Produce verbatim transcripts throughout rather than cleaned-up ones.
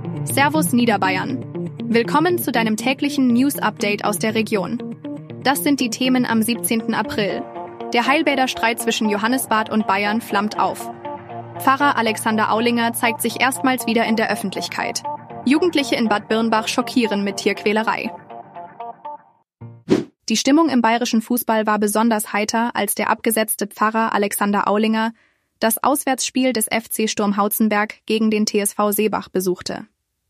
Servus Niederbayern. Willkommen zu deinem täglichen News-Update aus der Region. Das sind die Themen am siebzehnten April. Der Heilbäder-Streit zwischen Johannesbad und Bayern flammt auf. Pfarrer Alexander Aulinger zeigt sich erstmals wieder in der Öffentlichkeit. Jugendliche in Bad Birnbach schockieren mit Tierquälerei. Die Stimmung im bayerischen Fußball war besonders heiter, als der abgesetzte Pfarrer Alexander Aulinger das Auswärtsspiel des F C Sturm Hauzenberg gegen den T S V Seebach besuchte.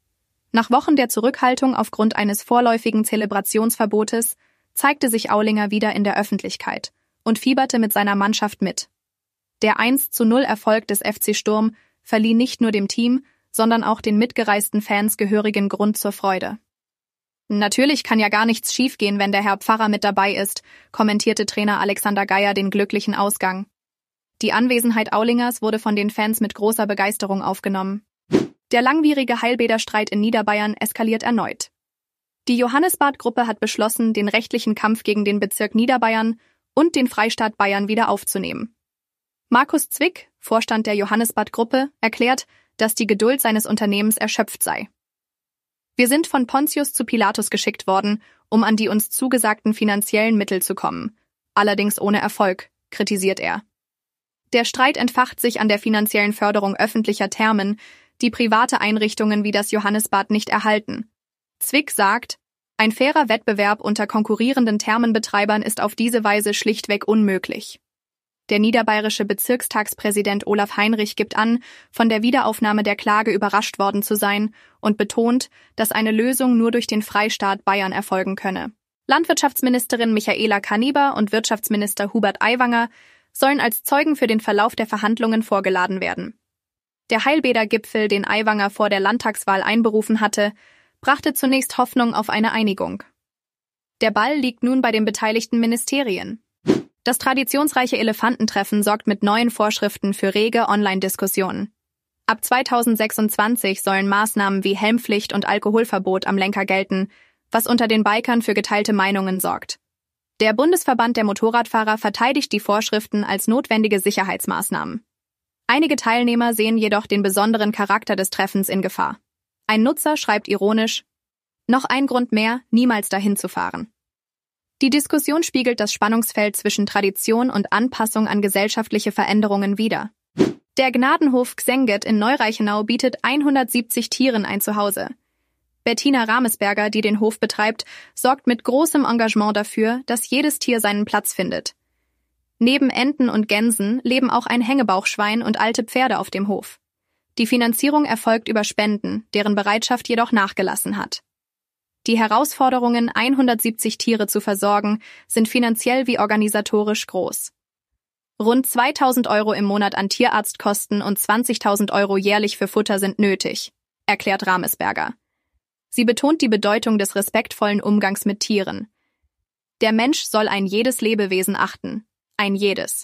Nach Wochen der Zurückhaltung aufgrund eines vorläufigen Zelebrationsverbotes zeigte sich Aulinger wieder in der Öffentlichkeit und fieberte mit seiner Mannschaft mit. Der eins zu null Erfolg des F C Sturm verlieh nicht nur dem Team, sondern auch den mitgereisten Fans gehörigen Grund zur Freude. Natürlich kann ja gar nichts schiefgehen, wenn der Herr Pfarrer mit dabei ist, kommentierte Trainer Alexander Geier den glücklichen Ausgang. Die Anwesenheit Aulingers wurde von den Fans mit großer Begeisterung aufgenommen. Der langwierige Heilbäder-Streit in Niederbayern eskaliert erneut. Die Johannesbad-Gruppe hat beschlossen, den rechtlichen Kampf gegen den Bezirk Niederbayern und den Freistaat Bayern wieder aufzunehmen. Markus Zwick, Vorstand der Johannesbad-Gruppe, erklärt, dass die Geduld seines Unternehmens erschöpft sei. Wir sind von Pontius zu Pilatus geschickt worden, um an die uns zugesagten finanziellen Mittel zu kommen. Allerdings ohne Erfolg, kritisiert er. Der Streit entfacht sich an der finanziellen Förderung öffentlicher Thermen, die private Einrichtungen wie das Johannesbad nicht erhalten. Zwick sagt, ein fairer Wettbewerb unter konkurrierenden Thermenbetreibern ist auf diese Weise schlichtweg unmöglich. Der niederbayerische Bezirkstagspräsident Olaf Heinrich gibt an, von der Wiederaufnahme der Klage überrascht worden zu sein und betont, dass eine Lösung nur durch den Freistaat Bayern erfolgen könne. Landwirtschaftsministerin Michaela Kaniber und Wirtschaftsminister Hubert Aiwanger sollen als Zeugen für den Verlauf der Verhandlungen vorgeladen werden. Der Heilbäder-Gipfel, den Aiwanger vor der Landtagswahl einberufen hatte, brachte zunächst Hoffnung auf eine Einigung. Der Ball liegt nun bei den beteiligten Ministerien. Das traditionsreiche Elefantentreffen sorgt mit neuen Vorschriften für rege Online-Diskussionen. Ab zweitausendsechsundzwanzig sollen Maßnahmen wie Helmpflicht und Alkoholverbot am Lenker gelten, was unter den Bikern für geteilte Meinungen sorgt. Der Bundesverband der Motorradfahrer verteidigt die Vorschriften als notwendige Sicherheitsmaßnahmen. Einige Teilnehmer sehen jedoch den besonderen Charakter des Treffens in Gefahr. Ein Nutzer schreibt ironisch, noch ein Grund mehr, niemals dahin zu fahren. Die Diskussion spiegelt das Spannungsfeld zwischen Tradition und Anpassung an gesellschaftliche Veränderungen wider. Der Gnadenhof Xenget in Neureichenau bietet hundertsiebzig Tieren ein Zuhause. Bettina Ramesberger, die den Hof betreibt, sorgt mit großem Engagement dafür, dass jedes Tier seinen Platz findet. Neben Enten und Gänsen leben auch ein Hängebauchschwein und alte Pferde auf dem Hof. Die Finanzierung erfolgt über Spenden, deren Bereitschaft jedoch nachgelassen hat. Die Herausforderungen, hundertsiebzig Tiere zu versorgen, sind finanziell wie organisatorisch groß. Rund zweitausend Euro im Monat an Tierarztkosten und zwanzigtausend Euro jährlich für Futter sind nötig, erklärt Ramesberger. Sie betont die Bedeutung des respektvollen Umgangs mit Tieren. Der Mensch soll ein jedes Lebewesen achten, ein jedes.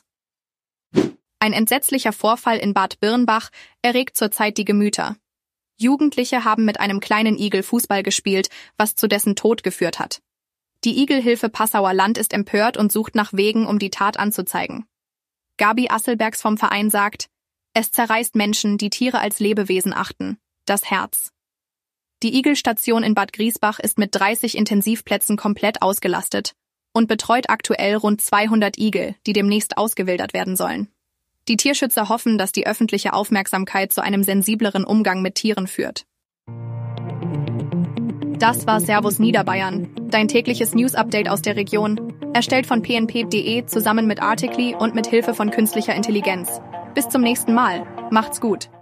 Ein entsetzlicher Vorfall in Bad Birnbach erregt zurzeit die Gemüter. Jugendliche haben mit einem kleinen Igel Fußball gespielt, was zu dessen Tod geführt hat. Die Igelhilfe Passauer Land ist empört und sucht nach Wegen, um die Tat anzuzeigen. Gabi Asselbergs vom Verein sagt, es zerreißt Menschen, die Tiere als Lebewesen achten, das Herz. Die Igelstation in Bad Griesbach ist mit dreißig Intensivplätzen komplett ausgelastet und betreut aktuell rund zweihundert Igel, die demnächst ausgewildert werden sollen. Die Tierschützer hoffen, dass die öffentliche Aufmerksamkeit zu einem sensibleren Umgang mit Tieren führt. Das war Servus Niederbayern, dein tägliches News-Update aus der Region, erstellt von p n p punkt d e zusammen mit Articly und mit Hilfe von künstlicher Intelligenz. Bis zum nächsten Mal. Macht's gut.